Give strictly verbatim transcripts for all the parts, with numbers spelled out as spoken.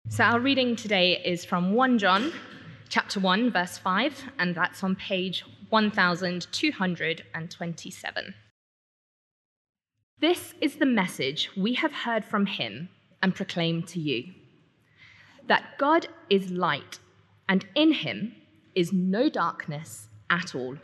So our reading today is from First John chapter one, verse five, and that's on page one thousand two hundred twenty-seven. This is the message we have heard from him and proclaim to you, that God is light, and in him is no darkness at all.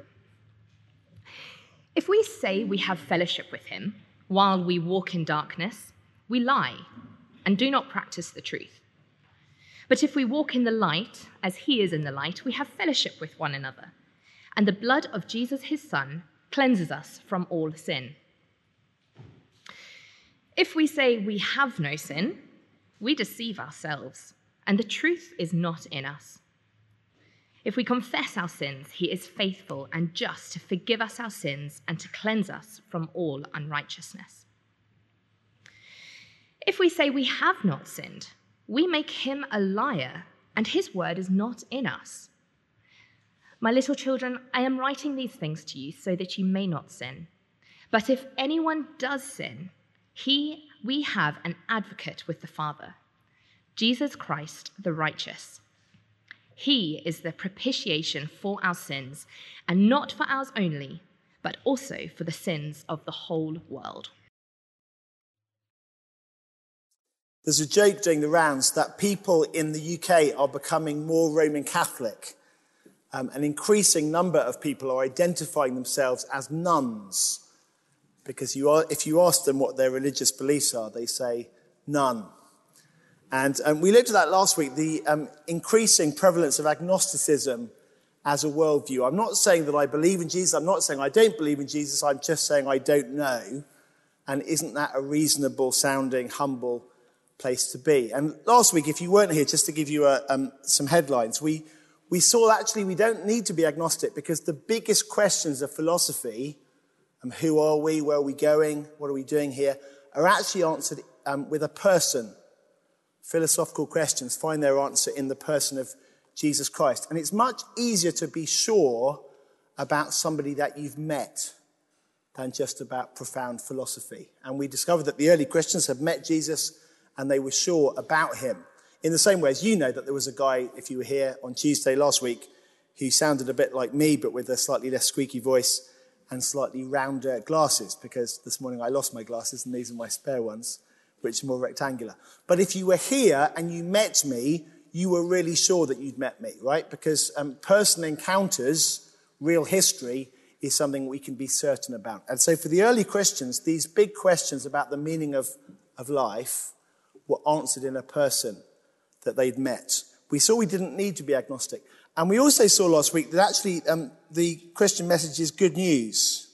If we say we have fellowship with him while we walk in darkness, we lie and do not practice the truth. But if we walk in the light, as he is in the light, we have fellowship with one another, and the blood of Jesus, his Son, cleanses us from all sin. If we say we have no sin, we deceive ourselves, and the truth is not in us. If we confess our sins, he is faithful and just to forgive us our sins and to cleanse us from all unrighteousness. If we say we have not sinned, we make him a liar, and his word is not in us. My little children, I am writing these things to you so that you may not sin. But if anyone does sin, he, we have an advocate with the Father, Jesus Christ the righteous. He is the propitiation for our sins, and not for ours only, but also for the sins of the whole world. There's a joke doing the rounds that people in the U K are becoming more Roman Catholic. Um, an increasing number of people are identifying themselves as nuns, because you are, if you ask them what their religious beliefs are, they say none. And um, we looked at that last week, the um, increasing prevalence of agnosticism as a worldview. I'm not saying that I believe in Jesus. I'm not saying I don't believe in Jesus. I'm just saying I don't know. And isn't that a reasonable sounding, humble place to be? And last week, if you weren't here, just to give you a, um, some headlines, we, we saw actually we don't need to be agnostic, because the biggest questions of philosophy, um, who are we, where are we going, what are we doing here, are actually answered um, with a person. Philosophical questions find their answer in the person of Jesus Christ. And it's much easier to be sure about somebody that you've met than just about profound philosophy. And we discovered that the early Christians had met Jesus and they were sure about him. In the same way as you know that there was a guy, if you were here on Tuesday last week, who sounded a bit like me, but with a slightly less squeaky voice and slightly rounder glasses, because this morning I lost my glasses and these are my spare ones, which are more rectangular. But if you were here and you met me, you were really sure that you'd met me, right? Because um, personal encounters, real history, is something we can be certain about. And so for the early Christians, these big questions about the meaning of, of life were answered in a person that they'd met. We saw we didn't need to be agnostic. And we also saw last week that actually um, the Christian message is good news.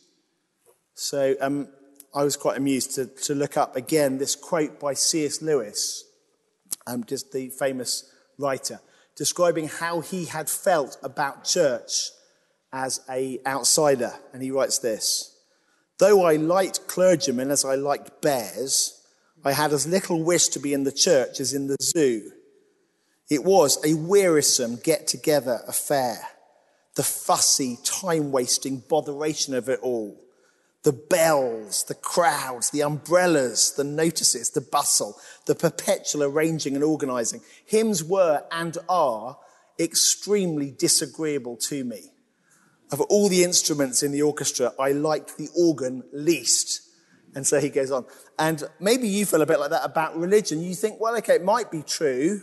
So um, I was quite amused to, to look up again this quote by C S Lewis, um, just the famous writer, describing how he had felt about church as an outsider. And he writes this: "Though I liked clergymen as I liked bears, I had as little wish to be in the church as in the zoo. It was a wearisome get-together affair. The fussy, time-wasting botheration of it all. The bells, the crowds, the umbrellas, the notices, the bustle, the perpetual arranging and organising. Hymns were and are extremely disagreeable to me. Of all the instruments in the orchestra, I liked the organ least." And so he goes on. And maybe you feel a bit like that about religion. You think, well, okay, it might be true,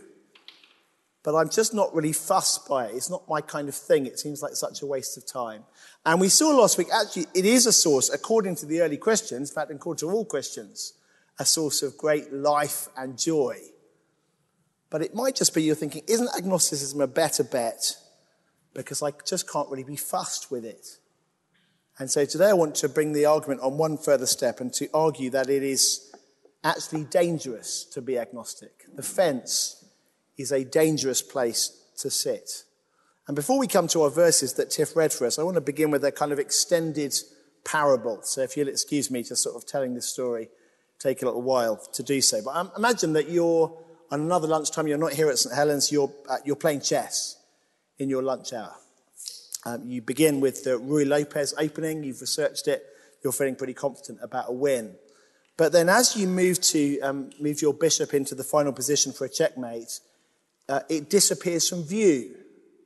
but I'm just not really fussed by it. It's not my kind of thing. It seems like such a waste of time. And we saw last week, actually, it is a source, according to the early Christians, in fact, according to all Christians, a source of great life and joy. But it might just be you're thinking, isn't agnosticism a better bet? Because I just can't really be fussed with it. And so today I want to bring the argument on one further step and to argue that it is actually dangerous to be agnostic. The fence is a dangerous place to sit. And before we come to our verses that Tiff read for us, I want to begin with a kind of extended parable. So if you'll excuse me just sort of telling this story, take a little while to do so. But um, imagine that you're on another lunchtime, you're not here at St Helens, you're, uh, you're playing chess in your lunch hour. Um, you begin with the Ruy Lopez opening, you've researched it, you're feeling pretty confident about a win. But then as you move to um, move your bishop into the final position for a checkmate, uh, it disappears from view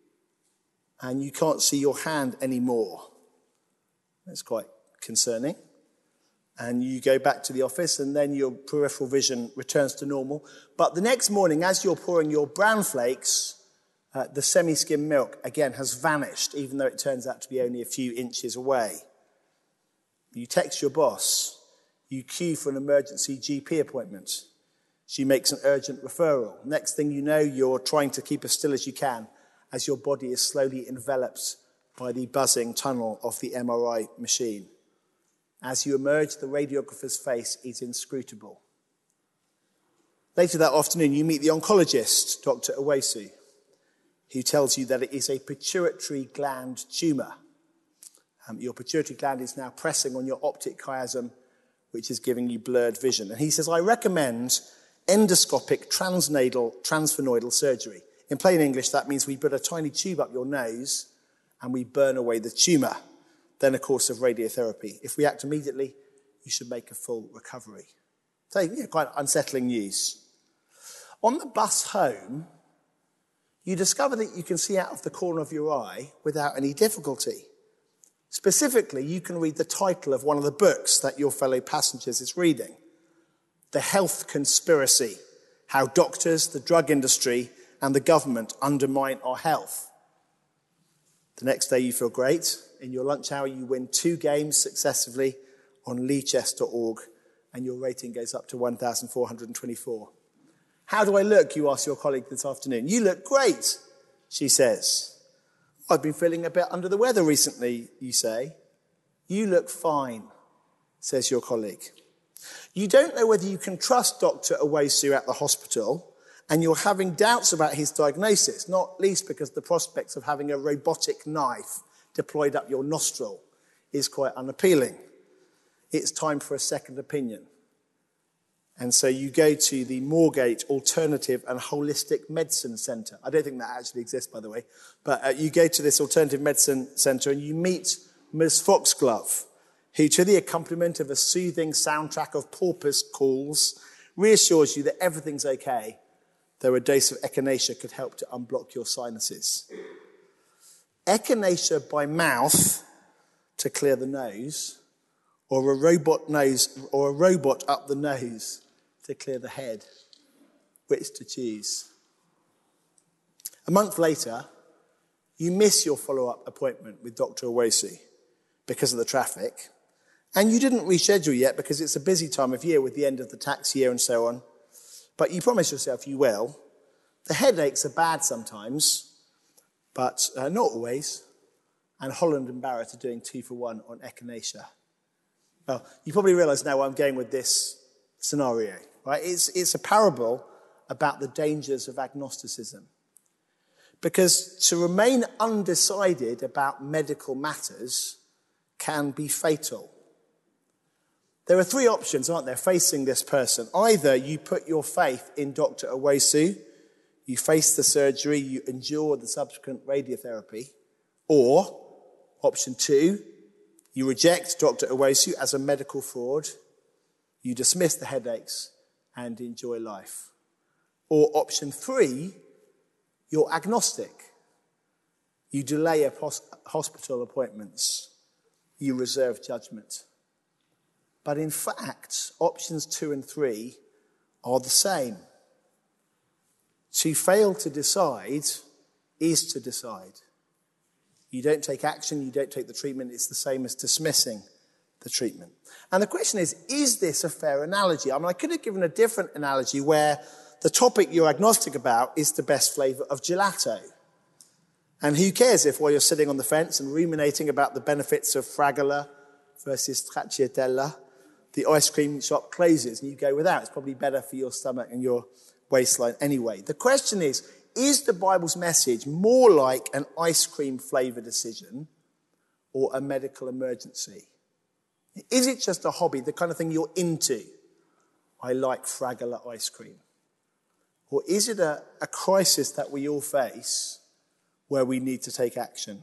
and you can't see your hand anymore. That's quite concerning. And you go back to the office and then your peripheral vision returns to normal. But the next morning, as you're pouring your bran flakes, uh, the semi-skim milk, again, has vanished, even though it turns out to be only a few inches away. You text your boss. You queue for an emergency G P appointment. She makes an urgent referral. Next thing you know, you're trying to keep as still as you can as your body is slowly enveloped by the buzzing tunnel of the M R I machine. As you emerge, the radiographer's face is inscrutable. Later that afternoon, you meet the oncologist, Doctor Owesu, who tells you that it is a pituitary gland tumour. Um, your pituitary gland is now pressing on your optic chiasm, which is giving you blurred vision. And he says, I recommend endoscopic transnasal transphenoidal surgery. In plain English, that means we put a tiny tube up your nose and we burn away the tumour. Then a course of radiotherapy. If we act immediately, you should make a full recovery. So, yeah, quite unsettling news. On the bus home, you discover that you can see out of the corner of your eye without any difficulty. Specifically, you can read the title of one of the books that your fellow passengers is reading. The Health Conspiracy, How Doctors, the Drug Industry, and the Government Undermine Our Health. The next day you feel great. In your lunch hour, you win two games successively on lee chess dot org, and your rating goes up to one thousand four hundred twenty-four. How do I look, you ask your colleague this afternoon. You look great, she says. I've been feeling a bit under the weather recently, you say. You look fine, says your colleague. You don't know whether you can trust Doctor Owesu at the hospital, and you're having doubts about his diagnosis, not least because the prospects of having a robotic knife deployed up your nostril is quite unappealing. It's time for a second opinion. And so you go to the Moorgate Alternative and Holistic Medicine Centre. I don't think that actually exists, by the way. But uh, you go to this Alternative Medicine Centre and you meet Miz Foxglove, who, to the accompaniment of a soothing soundtrack of porpoise calls, reassures you that everything's okay, though a dose of echinacea could help to unblock your sinuses. Echinacea by mouth to clear the nose, or a robot nose, or a robot up the nose to clear the head. Which to choose? A month later, you miss your follow-up appointment with Doctor Owesu because of the traffic, and you didn't reschedule yet because it's a busy time of year with the end of the tax year and so on, but you promise yourself you will. The headaches are bad sometimes, but uh, not always, and Holland and Barrett are doing two for one on echinacea. Well, you probably realise now where I'm going with this scenario, right? It's, it's a parable about the dangers of agnosticism. Because to remain undecided about medical matters can be fatal. There are three options, aren't there, facing this person. Either you put your faith in Doctor Owesu, you face the surgery, you endure the subsequent radiotherapy, or option two, you reject Doctor Owesu as a medical fraud, you dismiss the headaches and enjoy life. Or option three, you're agnostic. You delay a pos- hospital appointments. You reserve judgment. But in fact, options two and three are the same. To fail to decide is to decide. You don't take action, you don't take the treatment. It's the same as dismissing the treatment. And the question is, is this a fair analogy? I mean, I could have given a different analogy where the topic you're agnostic about is the best flavour of gelato. And who cares if while you're sitting on the fence and ruminating about the benefits of Fragola versus Stracciatella, the ice cream shop closes and you go without. It's probably better for your stomach and your waistline anyway. The question is, is the Bible's message more like an ice cream flavour decision or a medical emergency? Is it just a hobby, the kind of thing you're into? I like Fragola ice cream. Or is it a, a crisis that we all face where we need to take action?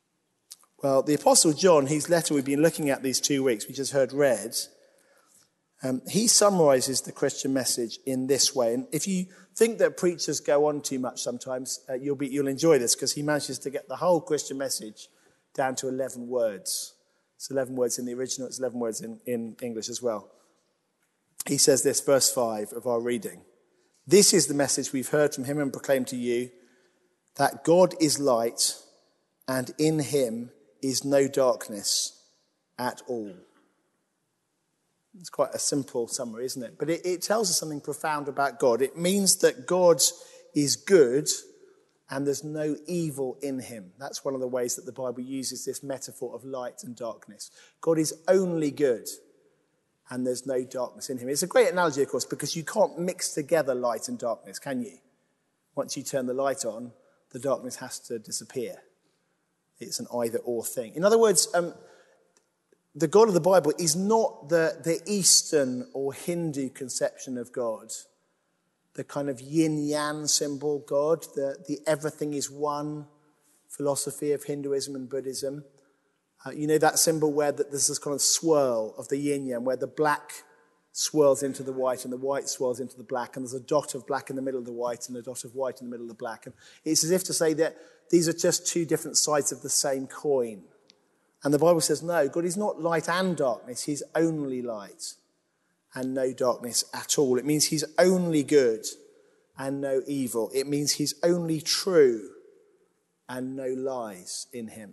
Well, the Apostle John, his letter we've been looking at these two weeks, we just heard read, Um, he summarizes the Christian message in this way. And if you think that preachers go on too much sometimes, uh, you'll be, you'll enjoy this, because he manages to get the whole Christian message down to eleven words. It's eleven words in the original, it's eleven words in, in English as well. He says this, verse five of our reading. This is the message we've heard from him and proclaimed to you, that God is light, and in him is no darkness at all. It's quite a simple summary, isn't it? But it, it tells us something profound about God. It means that God is good and there's no evil in him. That's one of the ways that the Bible uses this metaphor of light and darkness. God is only good and there's no darkness in him. It's a great analogy, of course, because you can't mix together light and darkness, can you? Once you turn the light on, the darkness has to disappear. It's an either-or thing. In other words, um, the God of the Bible is not the, the Eastern or Hindu conception of God, the kind of yin-yang symbol God, the, the everything is one philosophy of Hinduism and Buddhism. Uh, you know that symbol where the, there's this kind of swirl of the yin-yang, where the black swirls into the white and the white swirls into the black, and there's a dot of black in the middle of the white and a dot of white in the middle of the black. And it's as if to say that these are just two different sides of the same coin. And the Bible says, no, God is not light and darkness. He's only light and no darkness at all. It means he's only good and no evil. It means he's only true and no lies in him.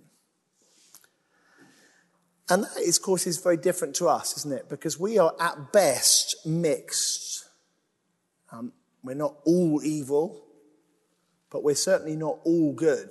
And that, of course, is very different to us, isn't it? Because we are at best mixed. Um, we're not all evil, but we're certainly not all good.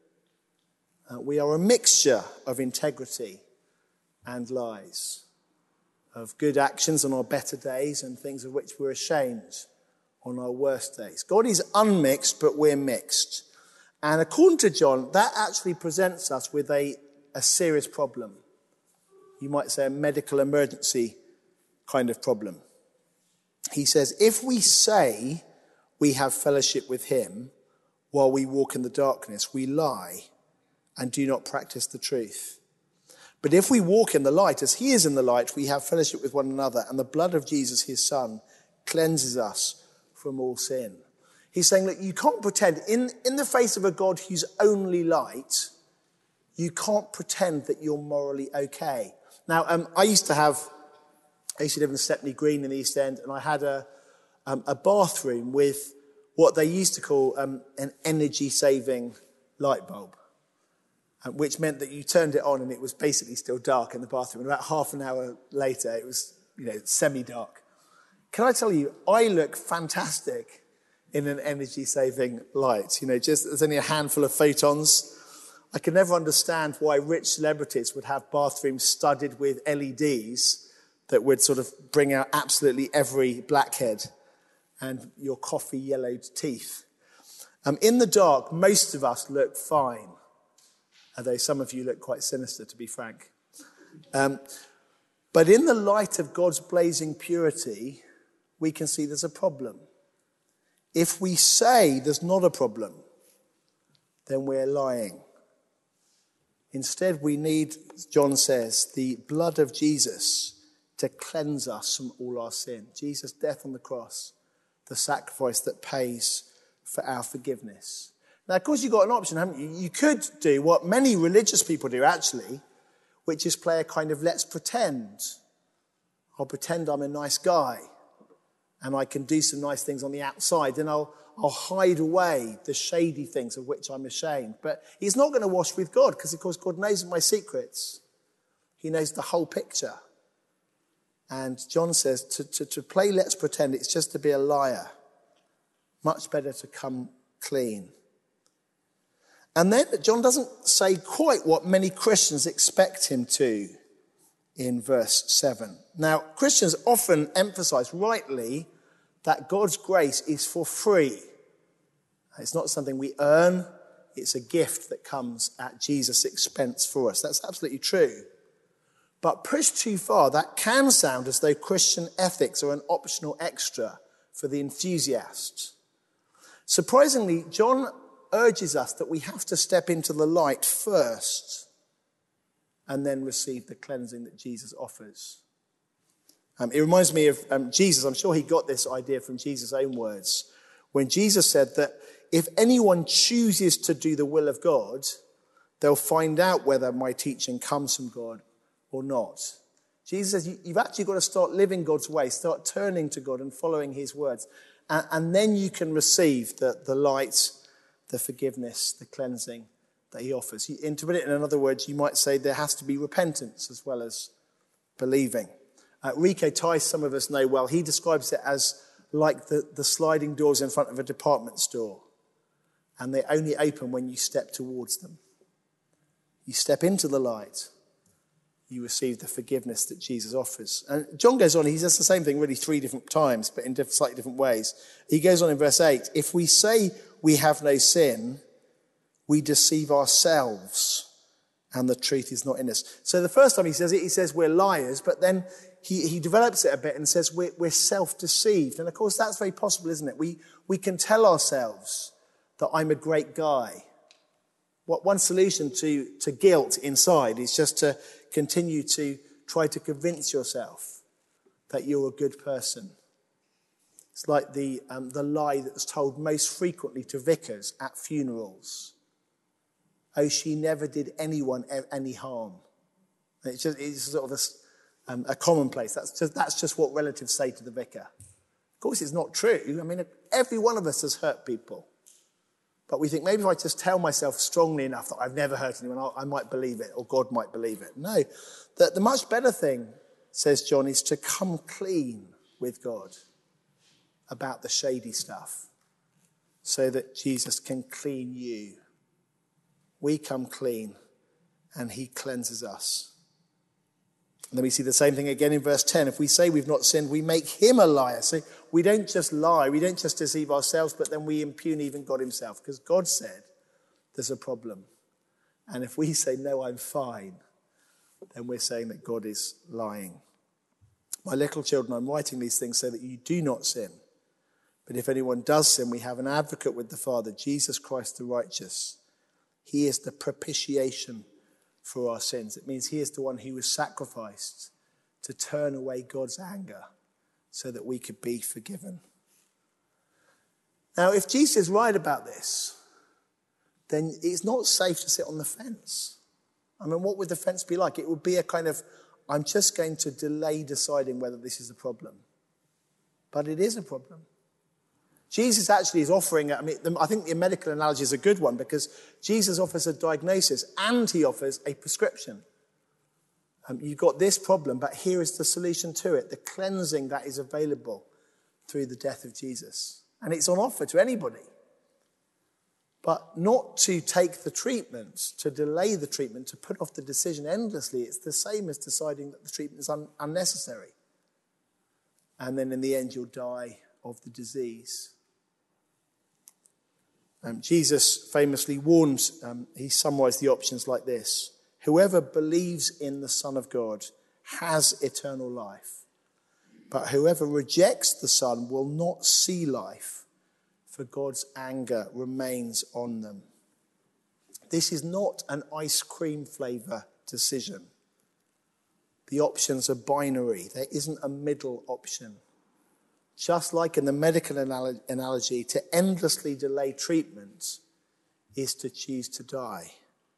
Uh, we are a mixture of integrity and lies, of good actions on our better days and things of which we're ashamed on our worst days. God is unmixed, but we're mixed. And according to John, that actually presents us with a, a serious problem. You might say a medical emergency kind of problem. He says, if we say we have fellowship with him while we walk in the darkness, we lie and do not practice the truth. But if we walk in the light, as he is in the light, we have fellowship with one another, and the blood of Jesus, his son, cleanses us from all sin. He's saying that you can't pretend, in, in the face of a God who's only light, you can't pretend that you're morally okay. Now, um, I used to have, I used to live in Stepney Green in the East End, and I had a, um, a bathroom with what they used to call um, an energy-saving light bulb, which meant that you turned it on and it was basically still dark in the bathroom. And about half an hour later, it was, you know, semi-dark. Can I tell you, I look fantastic in an energy-saving light. You know, just there's only a handful of photons. I can never understand why rich celebrities would have bathrooms studded with L E Ds that would sort of bring out absolutely every blackhead and your coffee-yellowed teeth. Um, in the dark, most of us look fine. Although some of you look quite sinister, to be frank. Um, but in the light of God's blazing purity, we can see there's a problem. If we say there's not a problem, then we're lying. Instead, we need, John says, the blood of Jesus to cleanse us from all our sin. Jesus' death on the cross, the sacrifice that pays for our forgiveness. Now, of course, you've got an option, haven't you? You could do what many religious people do, actually, which is play a kind of let's pretend. I'll pretend I'm a nice guy, and I can do some nice things on the outside, and I'll, I'll hide away the shady things of which I'm ashamed. But he's not going to wash with God, because, of course, God knows my secrets. He knows the whole picture. And John says to, to, to play let's pretend, it's just to be a liar. Much better to come clean. And then John doesn't say quite what many Christians expect him to in verse seven. Now, Christians often emphasize rightly that God's grace is for free. It's not something we earn. It's a gift that comes at Jesus' expense for us. That's absolutely true. But pushed too far, that can sound as though Christian ethics are an optional extra for the enthusiast. Surprisingly, John urges us that we have to step into the light first and then receive the cleansing that Jesus offers. Um, it reminds me of um, Jesus. I'm sure he got this idea from Jesus' own words, when Jesus said that if anyone chooses to do the will of God, they'll find out whether my teaching comes from God or not. Jesus says you, you've actually got to start living God's way, start turning to God and following his words. And, and then you can receive the, the light, the forgiveness, the cleansing that he offers. You, and to put it in other words, you might say there has to be repentance as well as believing. Uh, Rico Tice, some of us know well, he describes it as like the, the sliding doors in front of a department store. And they only open when you step towards them. You step into the light, you receive the forgiveness that Jesus offers. And John goes on, he says the same thing really three different times, but in different, slightly different ways. He goes on in verse eight, if we say we have no sin, we deceive ourselves, and the truth is not in us. So the first time he says it, he says we're liars, but then he, he develops it a bit and says we're, we're self-deceived. And of course that's very possible, isn't it? We, we can tell ourselves that I'm a great guy. What one solution to, to guilt inside is just to continue to try to convince yourself that you're a good person. It's like the um, the lie that's told most frequently to vicars at funerals. Oh, she never did anyone any harm. It's just it's sort of a, um, a commonplace. That's just, that's just what relatives say to the vicar. Of course, it's not true. I mean, every one of us has hurt people. But we think, maybe if I just tell myself strongly enough that I've never hurt anyone, I might believe it, or God might believe it. No, the, the much better thing, says John, is to come clean with God about the shady stuff so that Jesus can clean you. We come clean and he cleanses us. And then we see the same thing again in verse ten. If we say we've not sinned, we make him a liar. So we don't just lie, we don't just deceive ourselves, but then we impugn even God himself. Because God said there's a problem. And if we say, no, I'm fine, then we're saying that God is lying. My little children, I'm writing these things so that you do not sin. But if anyone does sin, we have an advocate with the Father, Jesus Christ the righteous. He is the propitiation for our sins. It means he is the one who was sacrificed to turn away God's anger so that we could be forgiven. Now, if Jesus is right about this, then it's not safe to sit on the fence. I mean, what would the fence be like? It would be a kind of, I'm just going to delay deciding whether this is a problem. But it is a problem. Jesus actually is offering, I mean, I think the medical analogy is a good one because Jesus offers a diagnosis and he offers a prescription. Um, you've got this problem, but here is the solution to it, the cleansing that is available through the death of Jesus. And it's on offer to anybody. But not to take the treatment, to delay the treatment, to put off the decision endlessly. It's the same as deciding that the treatment is un- unnecessary. And then in the end, you'll die of the disease. Um, Jesus famously warned, um, he summarized the options like this. Whoever believes in the Son of God has eternal life. But whoever rejects the Son will not see life, for God's anger remains on them. This is not an ice cream flavor decision. The options are binary. There isn't a middle option. Just like in the medical analogy, to endlessly delay treatment is to choose to die.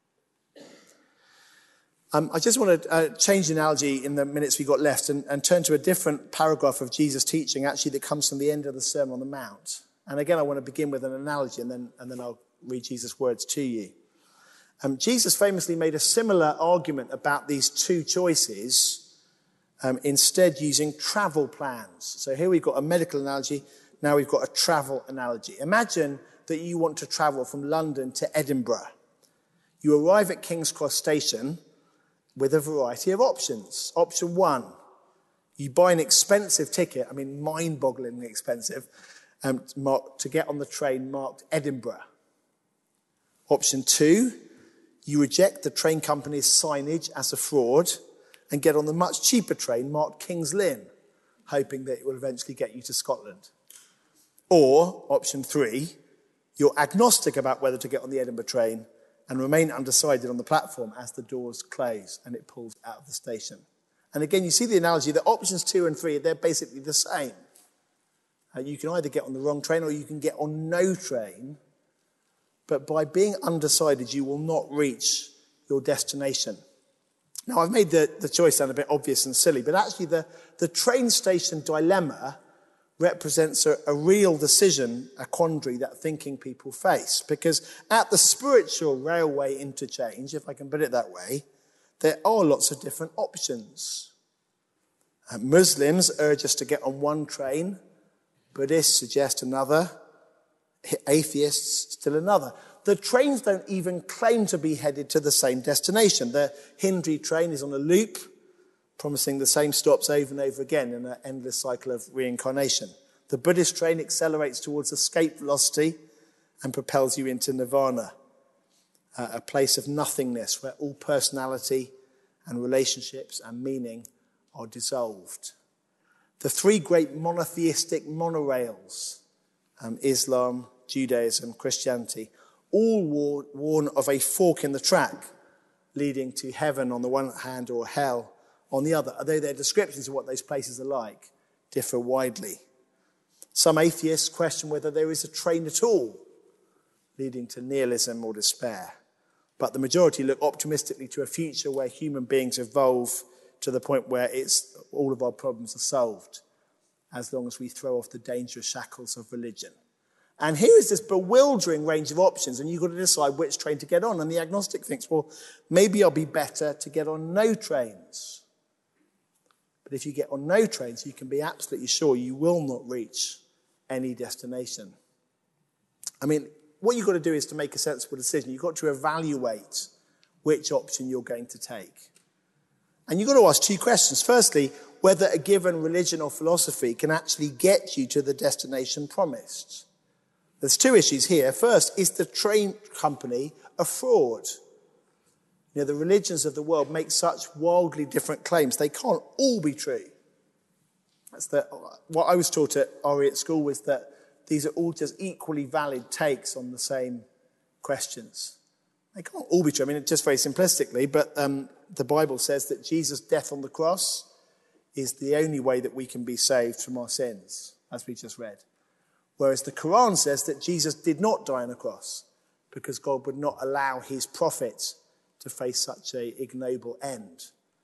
Um, I just want to uh, change the analogy in the minutes we've got left and, and turn to a different paragraph of Jesus' teaching, actually, that comes from the end of the Sermon on the Mount. And again, I want to begin with an analogy, and then, and then I'll read Jesus' words to you. Um, Jesus famously made a similar argument about these two choices, Um, instead using travel plans. So here we've got a medical analogy, now we've got a travel analogy. Imagine that you want to travel from London to Edinburgh. You arrive at King's Cross Station with a variety of options. Option one, you buy an expensive ticket, I mean mind-bogglingly expensive, um, to get on the train marked Edinburgh. Option two, you reject the train company's signage as a fraud and get on the much cheaper train marked King's Lynn, hoping that it will eventually get you to Scotland. Or, option three, you're agnostic about whether to get on the Edinburgh train and remain undecided on the platform as the doors close and it pulls out of the station. And again, you see the analogy that options two and three, they're basically the same. Uh, you can either get on the wrong train or you can get on no train. But by being undecided, you will not reach your destination. Now, I've made the, the choice sound a bit obvious and silly, but actually the, the train station dilemma represents a, a real decision, a quandary that thinking people face. Because at the spiritual railway interchange, if I can put it that way, there are lots of different options. Uh, Muslims urge us to get on one train. Buddhists suggest another. Atheists still another. The trains don't even claim to be headed to the same destination. The Hindu train is on a loop, promising the same stops over and over again in an endless cycle of reincarnation. The Buddhist train accelerates towards escape velocity and propels you into nirvana, uh, a place of nothingness where all personality and relationships and meaning are dissolved. The three great monotheistic monorails, um, Islam, Judaism, Christianity, all war- warn of a fork in the track leading to heaven on the one hand or hell on the other, although their descriptions of what those places are like differ widely. Some atheists question whether there is a train at all, leading to nihilism or despair. But the majority look optimistically to a future where human beings evolve to the point where it's all of our problems are solved, as long as we throw off the dangerous shackles of religion. And here is this bewildering range of options, and you've got to decide which train to get on. And the agnostic thinks, well, maybe I'll be better to get on no trains. But if you get on no trains, you can be absolutely sure you will not reach any destination. I mean, what you've got to do is to make a sensible decision. You've got to evaluate which option you're going to take. And you've got to ask two questions. Firstly, whether a given religion or philosophy can actually get you to the destination promised. There's two issues here. First, is the train company a fraud? You know, the religions of the world make such wildly different claims. They can't all be true. That's the, what I was taught at R E at school was that these are all just equally valid takes on the same questions. They can't all be true. I mean, just very simplistically, but um, the Bible says that Jesus' death on the cross is the only way that we can be saved from our sins, as we just read. Whereas the Quran says that Jesus did not die on a cross because God would not allow his prophets to face such an ignoble end.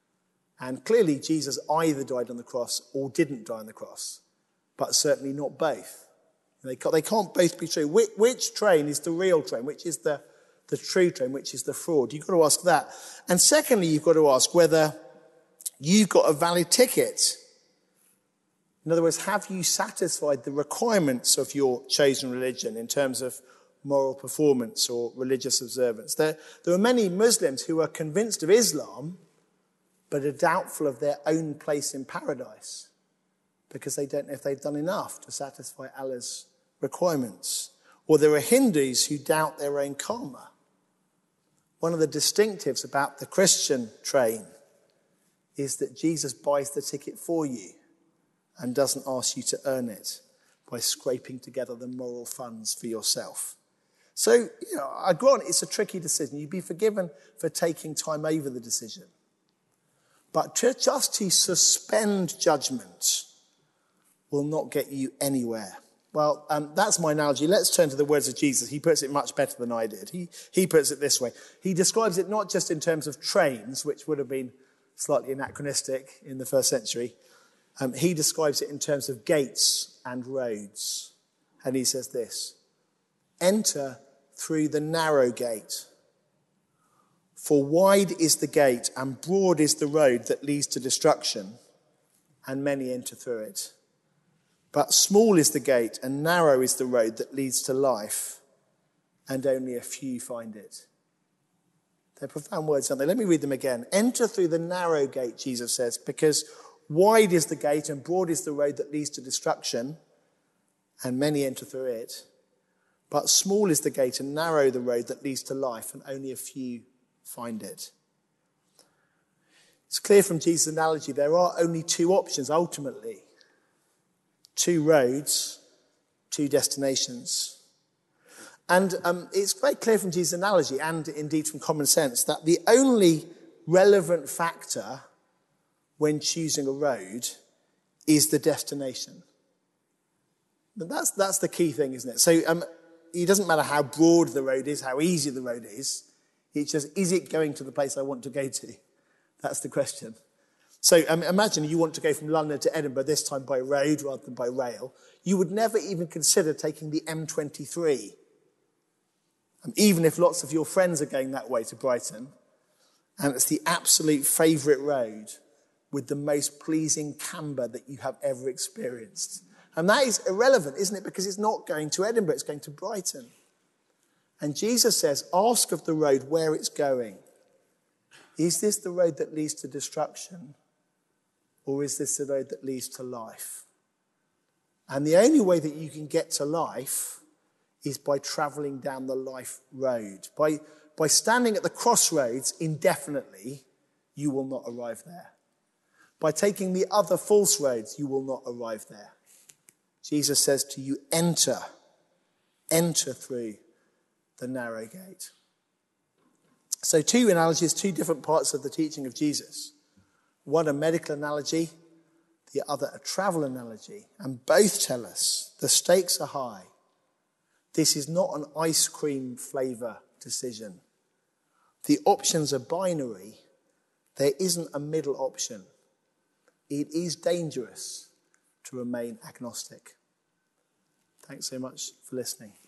And clearly Jesus either died on the cross or didn't die on the cross, but certainly not both. They can't, they can't both be true. Which, which train is the real train? Which is the, the true train? Which is the fraud? You've got to ask that. And secondly, you've got to ask whether you've got a valid ticket. In other words, have you satisfied the requirements of your chosen religion in terms of moral performance or religious observance? There, there are many Muslims who are convinced of Islam, but are doubtful of their own place in paradise because they don't know if they've done enough to satisfy Allah's requirements. Or there are Hindus who doubt their own karma. One of the distinctives about the Christian train is that Jesus buys the ticket for you and doesn't ask you to earn it by scraping together the moral funds for yourself. So, you know, I grant it's a tricky decision. You'd be forgiven for taking time over the decision. But to, just to suspend judgment will not get you anywhere. Well, um, that's my analogy. Let's turn to the words of Jesus. He puts it much better than I did. He, he puts it this way. He describes it not just in terms of trains, which would have been slightly anachronistic in the first century. Um, he describes it in terms of gates and roads. And he says this: enter through the narrow gate. For wide is the gate and broad is the road that leads to destruction, and many enter through it. But small is the gate and narrow is the road that leads to life, and only a few find it. They're profound words, aren't they? Let me read them again. Enter through the narrow gate, Jesus says, because wide is the gate and broad is the road that leads to destruction, and many enter through it. But small is the gate and narrow the road that leads to life, and only a few find it. It's clear from Jesus' analogy there are only two options ultimately. Two roads, two destinations. And um, it's very clear from Jesus' analogy, and indeed from common sense, that the only relevant factor when choosing a road is the destination. But that's, that's the key thing, isn't it? So um, it doesn't matter how broad the road is, how easy the road is. It's just, is it going to the place I want to go to? That's the question. So um, imagine you want to go from London to Edinburgh, this time by road rather than by rail. You would never even consider taking the M twenty-three. Um, even if lots of your friends are going that way to Brighton. And it's the absolute favourite road with the most pleasing camber that you have ever experienced. And that is irrelevant, isn't it? Because it's not going to Edinburgh, it's going to Brighton. And Jesus says, ask of the road where it's going. Is this the road that leads to destruction? Or is this the road that leads to life? And the only way that you can get to life is by travelling down the life road. By, by standing at the crossroads indefinitely, you will not arrive there. By taking the other false roads, you will not arrive there. Jesus says to you, enter, enter through the narrow gate. So two analogies, two different parts of the teaching of Jesus. One a medical analogy, the other a travel analogy. And both tell us the stakes are high. This is not an ice cream flavour decision. The options are binary. There isn't a middle option. It is dangerous to remain agnostic. Thanks so much for listening.